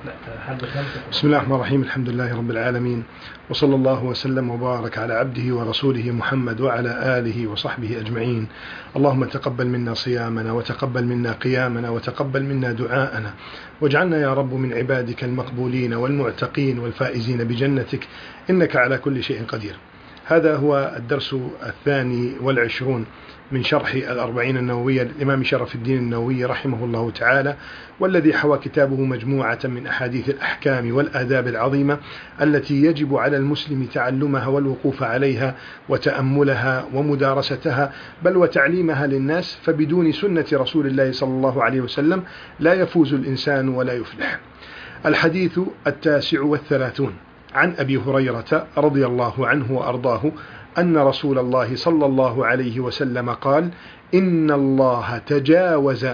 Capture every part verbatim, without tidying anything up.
بسم الله الرحمن الرحيم. الحمد لله رب العالمين، وصلى الله وسلم وبارك على عبده ورسوله محمد وعلى آله وصحبه أجمعين. اللهم تقبل منا صيامنا، وتقبل منا قيامنا، وتقبل منا دعاءنا، واجعلنا يا رب من عبادك المقبولين والمعتقين والفائزين بجنتك، إنك على كل شيء قدير. هذا هو الدرس الثاني والعشرون من شرح الأربعين النووية للإمام شرف الدين النووي رحمه الله تعالى، والذي حوى كتابه مجموعة من أحاديث الأحكام والآداب العظيمة التي يجب على المسلم تعلمها والوقوف عليها وتأملها ومدارستها، بل وتعليمها للناس، فبدون سنة رسول الله صلى الله عليه وسلم لا يفوز الإنسان ولا يفلح. الحديث التاسع والثلاثون عن أبي هريرة رضي الله عنه وأرضاه أن رسول الله صلى الله عليه وسلم قال: إن الله تجاوز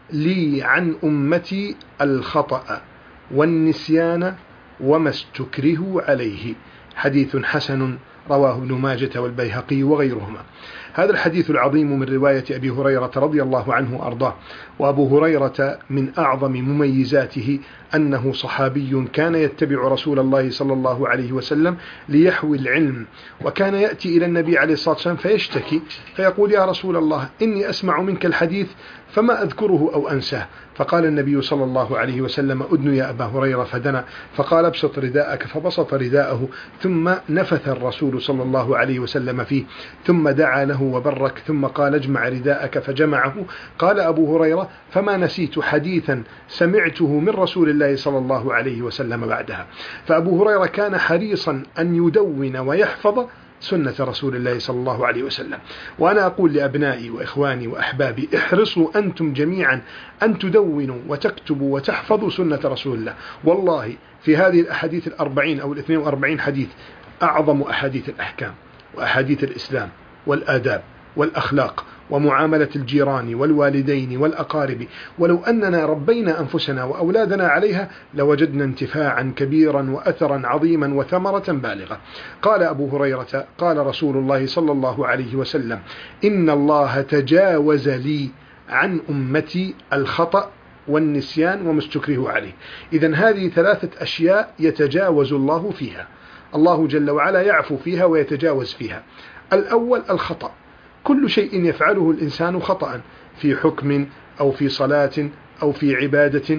لي عن أمتي الخطأ والنسيان وما استكرهوا عليه. حديث حسن رواه ابن ماجة والبيهقي وغيرهما. هذا الحديث العظيم من رواية أبي هريرة رضي الله عنه وأرضاه. وأبو هريرة من أعظم مميزاته أنه صحابي كان يتبع رسول الله صلى الله عليه وسلم ليحوي العلم، وكان يأتي إلى النبي عليه الصلاة والسلام فيشتكي فيقول: يا رسول الله، إني أسمع منك الحديث فما أذكره أو أنساه. فقال النبي صلى الله عليه وسلم: أدن يا أبا هريرة، فدنا فقال: ابسط رداءك، فبسط رداءه، ثم نفث الرسول صلى الله عليه وسلم فيه، ثم دعا له وبرك، ثم قال: اجمع رداءك، فجمعه. قال أبو هريرة: فما نسيت حديثا سمعته من رسول الله صلى الله عليه وسلم بعدها. فأبو هريرة كان حريصا أن يدون ويحفظ سنة رسول الله صلى الله عليه وسلم. وأنا أقول لأبنائي وإخواني وأحبابي: احرصوا أنتم جميعا أن تدونوا وتكتبوا وتحفظوا سنة رسول الله. والله في هذه الأحاديث الأربعين أو الاثنين وأربعين حديث أعظم أحاديث الأحكام وأحاديث الإسلام والآداب والأخلاق ومعاملة الجيران والوالدين والأقارب. ولو أننا ربينا أنفسنا وأولادنا عليها لوجدنا انتفاعا كبيرا وأثرا عظيما وثمرة بالغة. قال أبو هريرة: قال رسول الله صلى الله عليه وسلم: إن الله تجاوز لي عن أمتي الخطأ والنسيان وما استكرهوا عليه. إذن هذه ثلاثة أشياء يتجاوز الله فيها، الله جل وعلا يعفو فيها ويتجاوز فيها. الأول الخطأ، كل شيء يفعله الإنسان خطأ في حكم أو في صلاة أو في عبادة،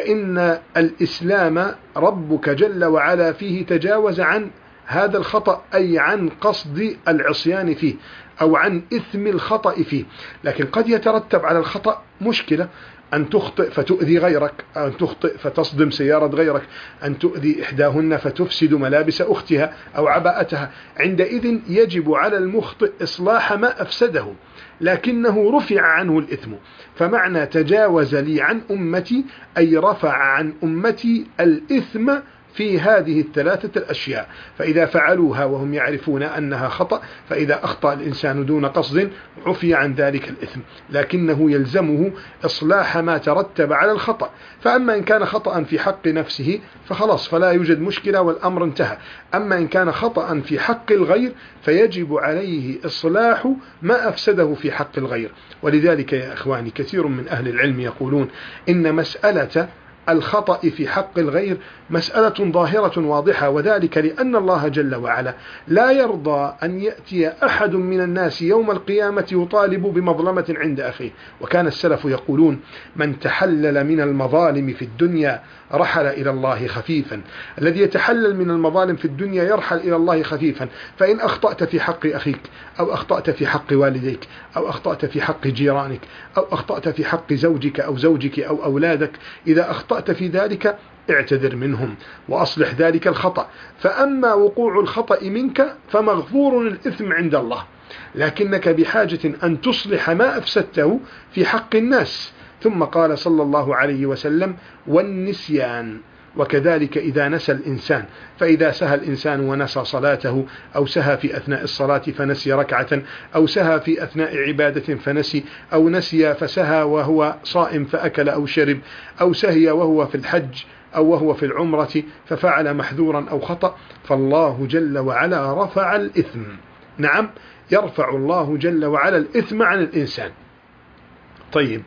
فإن الإسلام ربك جل وعلا فيه تجاوز عن هذا الخطأ، أي عن قصد العصيان فيه أو عن إثم الخطأ فيه. لكن قد يترتب على الخطأ مشكلة، أن تخطئ فتؤذي غيرك، أن تخطئ فتصدم سيارة غيرك، أن تؤذي إحداهن فتفسد ملابس أختها أو عباءتها. عندئذ يجب على المخطئ إصلاح ما أفسده، لكنه رفع عنه الإثم. فمعنى تجاوز لي عن أمتي أي رفع عن أمتي الإثم في هذه الثلاثة الأشياء. فإذا فعلوها وهم يعرفون أنها خطأ، فإذا أخطأ الإنسان دون قصد عفي عن ذلك الإثم، لكنه يلزمه إصلاح ما ترتب على الخطأ. فأما إن كان خطأ في حق نفسه فخلاص، فلا يوجد مشكلة والأمر انتهى. أما إن كان خطأ في حق الغير فيجب عليه إصلاح ما أفسده في حق الغير. ولذلك يا إخواني كثير من أهل العلم يقولون إن مسألة الخطأ في حق الغير مسألة ظاهرة واضحة، وذلك لأن الله جل وعلا لا يرضى أن يأتي أحد من الناس يوم القيامة يطالب بمظلمة عند أخيه. وكان السلف يقولون: من تحلل من المظالم في الدنيا رحل إلى الله خفيفا. الذي يتحلل من المظالم في الدنيا يرحل إلى الله خفيفا. فإن أخطأت في حق أخيك، أو أخطأت في حق والديك، أو أخطأت في حق جيرانك، أو أخطأت في حق زوجك أو زوجك أو أولادك، إذا أخطأت في ذلك اعتذر منهم وأصلح ذلك الخطأ. فأما وقوع الخطأ منك فمغفور الإثم عند الله، لكنك بحاجة أن تصلح ما أفسدته في حق الناس. ثم قال صلى الله عليه وسلم: والنسيان. وكذلك إذا نسى الإنسان، فإذا سهى الإنسان ونسى صلاته، أو سهى في أثناء الصلاة فنسي ركعة، أو سهى في أثناء عبادة فنسي، أو نسي فسهى وهو صائم فأكل أو شرب، أو سهي وهو في الحج أو وهو في العمرة ففعل محذورا أو خطأ، فالله جل وعلا رفع الإثم. نعم، يرفع الله جل وعلا الإثم عن الإنسان. طيب،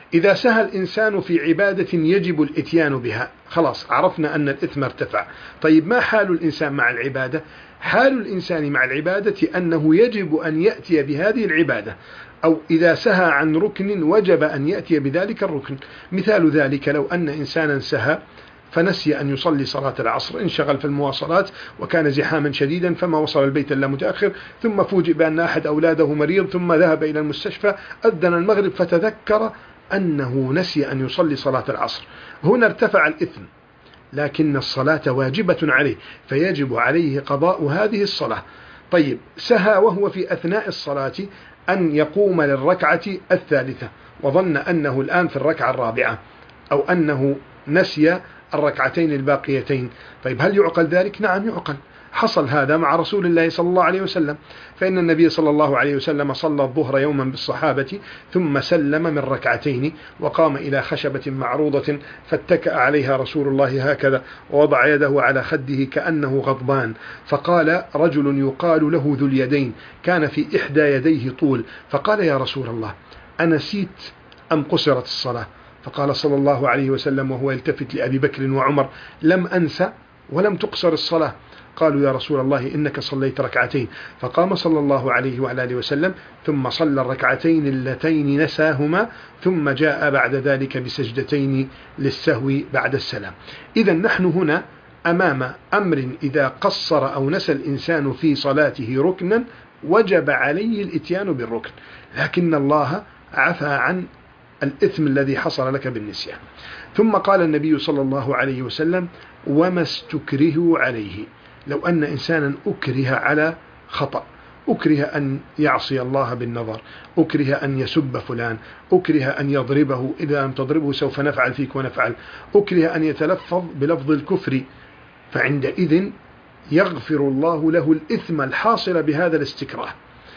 إذا سهى الإنسان في عبادة يجب الإتيان بها، خلاص عرفنا أن الإثم ارتفع. طيب ما حال الإنسان مع العبادة؟ حال الإنسان مع العبادة أنه يجب أن يأتي بهذه العبادة، أو إذا سهى عن ركن وجب أن يأتي بذلك الركن. مثال ذلك لو أن إنسانا سهى فنسي أن يصلي صلاة العصر، انشغل في المواصلات وكان زحاما شديدا فما وصل البيت إلا متأخر، ثم فوجئ بأن أحد أولاده مريض ثم ذهب إلى المستشفى، أذن المغرب فتذكر أنه نسي أن يصلي صلاة العصر. هنا ارتفع الإثم، لكن الصلاة واجبة عليه فيجب عليه قضاء هذه الصلاة. طيب سهى وهو في أثناء الصلاة أن يقوم للركعة الثالثة وظن أنه الآن في الركعة الرابعة، أو أنه نسي الركعتين الباقيتين. طيب هل يعقل ذلك؟ نعم يعقل. حصل هذا مع رسول الله صلى الله عليه وسلم، فإن النبي صلى الله عليه وسلم صلى الظهر يوما بالصحابة ثم سلم من ركعتين وقام إلى خشبة معروضة فاتكأ عليها رسول الله هكذا ووضع يده على خده كأنه غضبان، فقال رجل يقال له ذو اليدين كان في إحدى يديه طول، فقال يا رسول الله أنسيت أم قصرت الصلاة؟ فقال صلى الله عليه وسلم وهو يلتفت لأبي بكر وعمر لم أنسى ولم تقصر الصلاة. قالوا يا رسول الله إنك صليت ركعتين، فقام صلى الله عليه وعلى آله وسلم ثم صلى الركعتين اللتين نساهما، ثم جاء بعد ذلك بسجدتين للسهو بعد السلام. إذا نحن هنا أمام أمر إذا قصر أو نسى الإنسان في صلاته ركنا وجب عليه الإتيان بالركن، لكن الله عفى عن الإثم الذي حصل لك بالنسيان. ثم قال النبي صلى الله عليه وسلم وما استكرهوا عليه. لو أن إنسانا أكره على خطأ، أكره أن يعصي الله بالنظر، أكره أن يسب فلان، أكره أن يضربه، إذا لم تضربه سوف نفعل فيك ونفعل، أكره أن يتلفظ بلفظ الكفر، فعندئذ يغفر الله له الإثم الحاصل بهذا الاستكراه.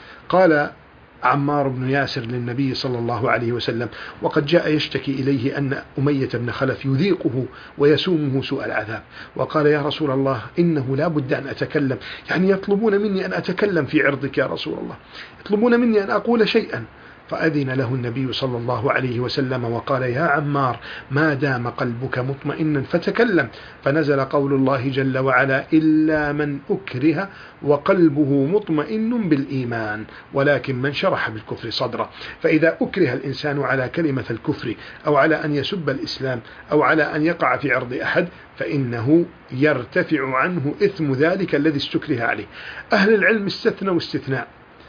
قال عمار بن ياسر للنبي صلى الله عليه وسلم وقد جاء يشتكي إليه أن أمية بن خلف يذيقه ويسومه سوء العذاب، وقال يا رسول الله إنه لا بد أن أتكلم، يعني يطلبون مني أن أتكلم في عرضك يا رسول الله، يطلبون مني أن أقول شيئا. فأذن له النبي صلى الله عليه وسلم وقال يا عمار ما دام قلبك مطمئنا فتكلم، فنزل قول الله جل وعلا إلا من أكره وقلبه مطمئن بالإيمان ولكن من شرح بالكفر صدره. فإذا أكره الإنسان على كلمة الكفر أو على أن يسب الإسلام أو على أن يقع في عرض أحد فإنه يرتفع عنه إثم ذلك الذي استكره عليه. أهل العلم استثنوا استثناء،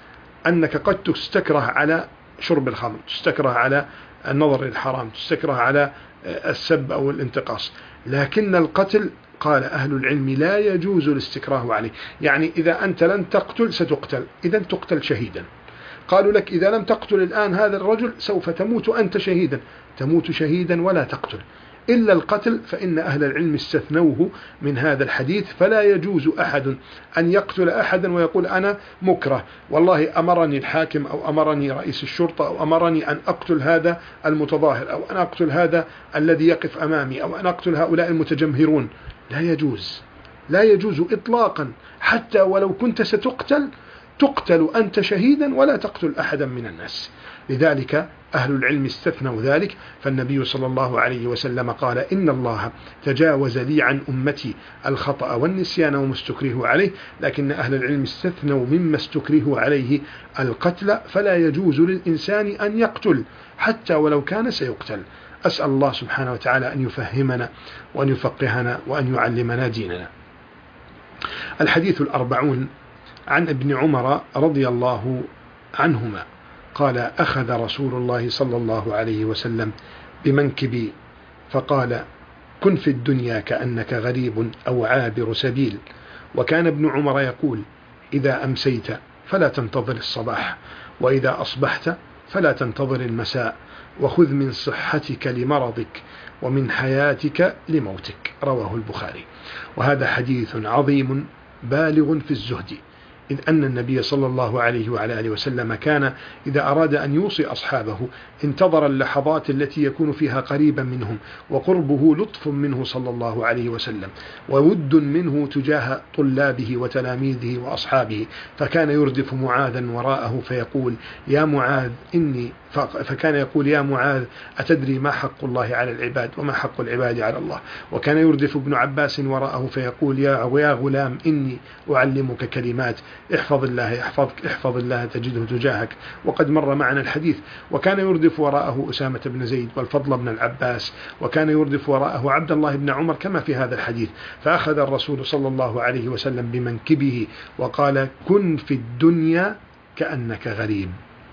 أنك قد تستكره على شرب الخمر، تستكره على النظر للحرام، تستكره على السب أو الانتقاص، لكن القتل قال أهل العلم لا يجوز الاستكراه عليه. يعني إذا أنت لن تقتل ستقتل، إذا تقتل شهيدا. قالوا لك إذا لم تقتل الآن هذا الرجل سوف تموت أنت شهيدا، تموت شهيدا ولا تقتل. إلا القتل فإن أهل العلم استثنوه من هذا الحديث، فلا يجوز أحد أن يقتل أحدا ويقول أنا مكره، والله أمرني الحاكم أو أمرني رئيس الشرطة أو أمرني أن أقتل هذا المتظاهر أو أن أقتل هذا الذي يقف أمامي أو أن أقتل هؤلاء المتجمهرون. لا يجوز، لا يجوز إطلاقا، حتى ولو كنت ستقتل تقتل أنت شهيدا ولا تقتل أحدا من الناس. لذلك أهل العلم استثنوا ذلك، فالنبي صلى الله عليه وسلم قال إن الله تجاوز لي عن أمتي الخطأ والنسيان وما استكرهوا عليه، لكن أهل العلم استثنوا مما استكرهوا عليه القتل، فلا يجوز للإنسان أن يقتل حتى ولو كان سيقتل. أسأل الله سبحانه وتعالى أن يفهمنا وأن يفقهنا وأن يعلمنا ديننا. الحديث الأربعون عن ابن عمر رضي الله عنهما قال أخذ رسول الله صلى الله عليه وسلم بمنكبي فقال كن في الدنيا كأنك غريب أو عابر سبيل. وكان ابن عمر يقول إذا أمسيت فلا تنتظر الصباح، وإذا أصبحت فلا تنتظر المساء، وخذ من صحتك لمرضك ومن حياتك لموتك. رواه البخاري. وهذا حديث عظيم بالغ في الزهد، إذ أن النبي صلى الله عليه وعلى آله وسلم كان إذا أراد أن يوصي أصحابه انتظر اللحظات التي يكون فيها قريبا منهم، وقربه لطف منه صلى الله عليه وسلم وود منه تجاه طلابه وتلاميذه وأصحابه، فكان يردف معاذا وراءه فيقول يا معاذ إني فكان يقول يا معاذ أتدري ما حق الله على العباد وما حق العباد على الله. وكان يردف ابن عباس وراءه فيقول يا غلام إني أعلمك كلمات احفظ الله يحفظك احفظ الله تجده تجاهك، وقد مر معنا الحديث. وكان يردف وراءه أسامة بن زيد والفضل بن العباس، وكان يردف وراءه عبد الله بن عمر كما في هذا الحديث. فأخذ الرسول صلى الله عليه وسلم بمنكبه وقال كن في الدنيا كأنك غريب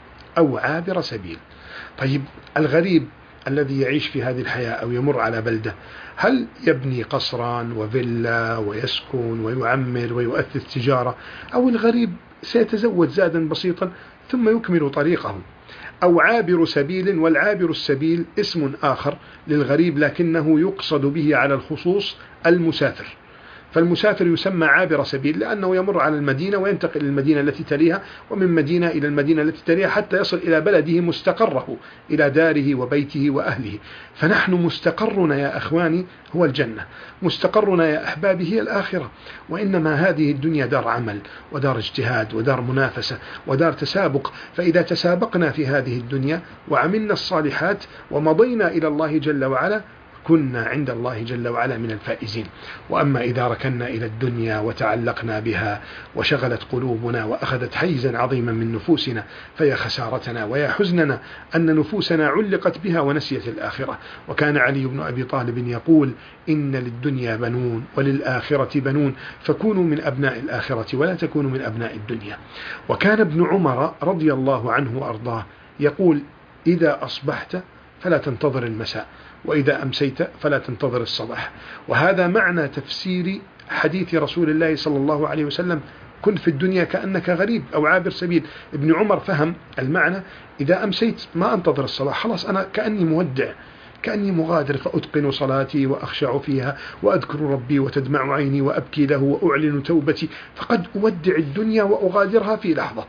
أو عابر سبيل. طيب الغريب الذي يعيش في هذه الحياة أو يمر على بلدة، هل يبني قصرا وفيلا ويسكن ويعمر ويؤثث تجارة، أو الغريب سيتزود زادا بسيطا ثم يكمل طريقه، أو عابر سبيل؟ والعابر السبيل اسم آخر للغريب لكنه يقصد به على الخصوص المسافر. فالمسافر يسمى عابر سبيل لأنه يمر على المدينة وينتقل للمدينة التي تليها، ومن مدينة إلى المدينة التي تليها حتى يصل إلى بلده مستقره، إلى داره وبيته وأهله. فنحن مستقرنا يا أخواني هو الجنة، مستقرنا يا أحبابي هي الآخرة. وإنما هذه الدنيا دار عمل ودار اجتهاد ودار منافسة ودار تسابق، فإذا تسابقنا في هذه الدنيا وعملنا الصالحات ومضينا إلى الله جل وعلا كنا عند الله جل وعلا من الفائزين. وأما إذا ركنا إلى الدنيا وتعلقنا بها وشغلت قلوبنا وأخذت حيزا عظيما من نفوسنا فيا خسارتنا ويا حزننا أن نفوسنا علقت بها ونسيت الآخرة. وكان علي بن أبي طالب يقول إن للدنيا بنون وللآخرة بنون فكونوا من أبناء الآخرة ولا تكونوا من أبناء الدنيا. وكان ابن عمر رضي الله عنه وأرضاه يقول إذا أصبحت فلا تنتظر المساء، وإذا أمسيت فلا تنتظر الصباح. وهذا معنى تفسير حديث رسول الله صلى الله عليه وسلم كن في الدنيا كأنك غريب أو عابر سبيل. ابن عمر فهم المعنى إذا أمسيت ما أنتظر الصباح، خلاص أنا كأني مودع كأني مغادر، فأتقن صلاتي وأخشع فيها وأذكر ربي وتدمع عيني وأبكي له وأعلن توبتي، فقد أودع الدنيا وأغادرها في لحظة.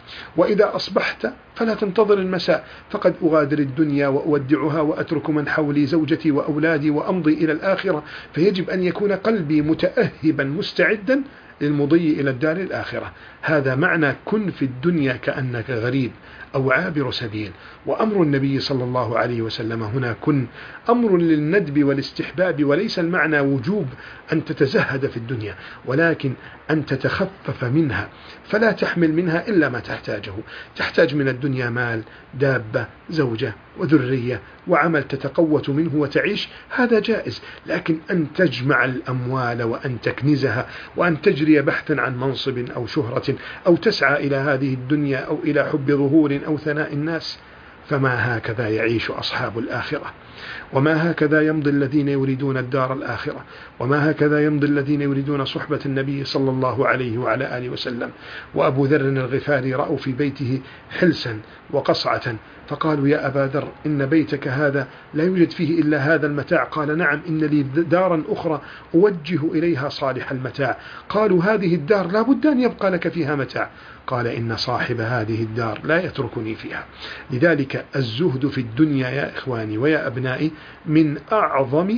وإذا أصبحت فلا تنتظر المساء، فقد أغادر الدنيا وأودعها وأترك من حولي زوجتي وأولادي وأمضي إلى الآخرة. فيجب أن يكون قلبي متأهبا مستعدا للمضي إلى الدار الآخرة. هذا معنى كن في الدنيا كأنك غريب أو عابر سبيل. وأمر النبي صلى الله عليه وسلم هنا كن أمر للندب والاستحباب، وليس المعنى وجوب أن تتزهد في الدنيا، ولكن أن تتخفف منها، فلا تحمل منها إلا ما تحتاجه. تحتاج من الدنيا مال، دابة، زوجة وذرية وعمل تتقوت منه وتعيش، هذا جائز. لكن أن تجمع الأموال وأن تكنزها وأن تجري بحثا عن منصب أو شهرة أو تسعى إلى هذه الدنيا أو إلى حب ظهور أو ثناء الناس، فما هكذا يعيش أصحاب الآخرة، وما هكذا يمضي الذين يريدون الدار الآخرة، وما هكذا يمضي الذين يريدون صحبة النبي صلى الله عليه وعلى آله وسلم. وأبو ذر الغفاري رأوا في بيته حلسا وقصعة فقالوا يا أبا ذر إن بيتك هذا لا يوجد فيه إلا هذا المتاع. قال نعم إن لي دارا أخرى أوجه إليها صالح المتاع. قالوا هذه الدار لا بد أن يبقى لك فيها متاع. قال إن صاحب هذه الدار لا يتركني فيها. لذلك الزهد في الدنيا يا إخواني ويا أبنائي من أعظم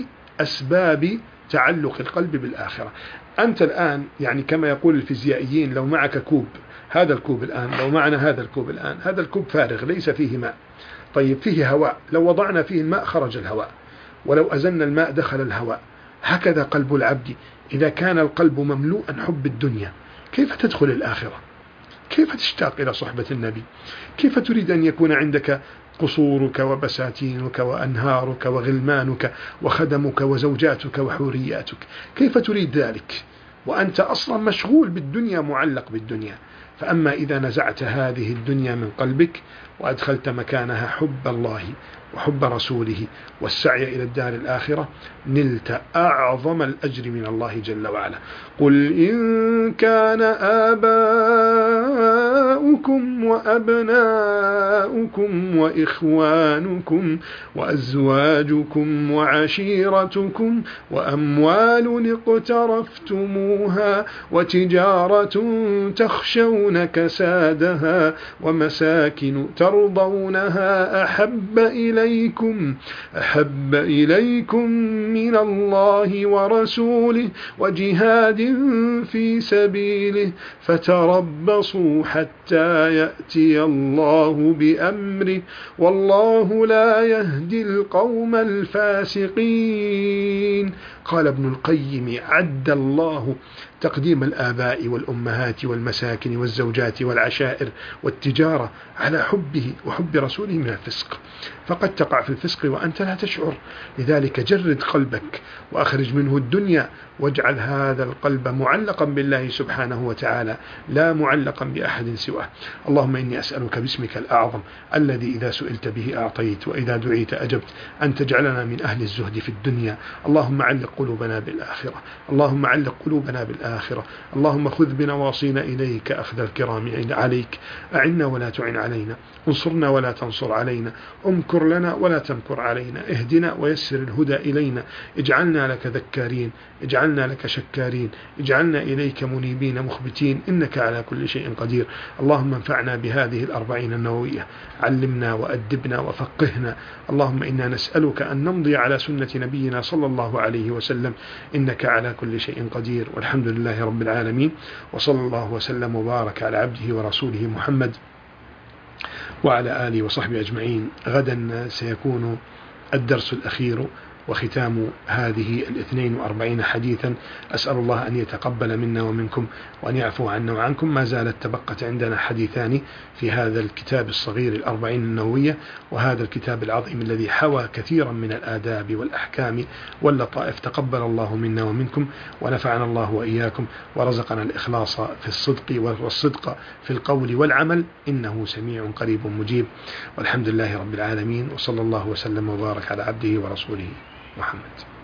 أسباب تعلق القلب بالآخرة. أنت الآن يعني كما يقول الفيزيائيين لو معك كوب، هذا الكوب الآن لو معنا هذا الكوب الآن، هذا الكوب فارغ ليس فيه ماء، طيب فيه هواء، لو وضعنا فيه الماء خرج الهواء، ولو أزلنا الماء دخل الهواء. هكذا قلب العبد إذا كان القلب مملوءا حب الدنيا كيف تدخل الآخرة؟ كيف تشتاق إلى صحبة النبي؟ كيف تريد أن يكون عندك قصورك وبساتينك وأنهارك وغلمانك وخدمك وزوجاتك وحورياتك؟ كيف تريد ذلك وأنت أصلا مشغول بالدنيا معلق بالدنيا؟ فأما إذا نزعت هذه الدنيا من قلبك وأدخلت مكانها حب الله وحب رسوله والسعي إلى الدار الآخرة، نلت أعظم الأجر من الله جل وعلا. قل إن كان آباؤكم وأبناؤكم وإخوانكم وأزواجكم وعشيرتكم وأموال اقترفتموها وتجارة تخشون كسادها ومساكن ترضونها أحب إليكم أحب إليكم من الله ورسوله وجهاد في سبيله فتربصوا حتى يأتي الله بأمره والله لا يهدي القوم الفاسقين. قال ابن القيم: عد الله تقديم الآباء والأمهات والمساكن والزوجات والعشائر والتجارة على حبه وحب رسوله من الفسق، فقد تقع في الفسق وأنت لا تشعر. لذلك جرد قلبك وأخرج منه الدنيا، واجعل هذا القلب معلقا بالله سبحانه وتعالى لا معلقا بأحد سواه. اللهم إني أسألك باسمك الأعظم الذي إذا سئلت به أعطيت وإذا دعيت أجبت أن تجعلنا من أهل الزهد في الدنيا. اللهم علق قلوبنا بالآخرة، اللهم علق قلوبنا بالآخرة، اللهم خذ بنواصينا إليك أخذ الكرام عليك. أعنا ولا تعن علينا، انصرنا ولا تنصر علينا، امكر لنا ولا تمكر علينا، اهدنا ويسر الهدى إلينا، اجعلنا لك ذكارين، اجعلنا لك شكارين، اجعلنا إليك منيبين مخبتين، إنك على كل شيء قدير. اللهم انفعنا بهذه الأربعين النووية، علمنا وأدبنا وفقهنا. اللهم إنا نسألك أن نمضي على سنة نبينا صلى الله عليه وسلم، إنك على كل شيء قدير. والحمد لله رب العالمين، وصلى الله وسلم وبارك على عبده ورسوله محمد وعلى آله وصحبه أجمعين. غدا سيكون الدرس الأخير وختام هذه الاثنين وأربعين حديثا. أسأل الله أن يتقبل منا ومنكم وأن يعفو عنا وعنكم. ما زالت تبقت عندنا حديثان في هذا الكتاب الصغير الأربعين النووية، وهذا الكتاب العظيم الذي حوى كثيرا من الآداب والأحكام واللطائف. تقبل الله منا ومنكم، ونفعنا الله وإياكم، ورزقنا الإخلاص في الصدق والصدق في القول والعمل، إنه سميع قريب مجيب. والحمد لله رب العالمين، وصلى الله وسلم وبارك على عبده ورسوله محمد.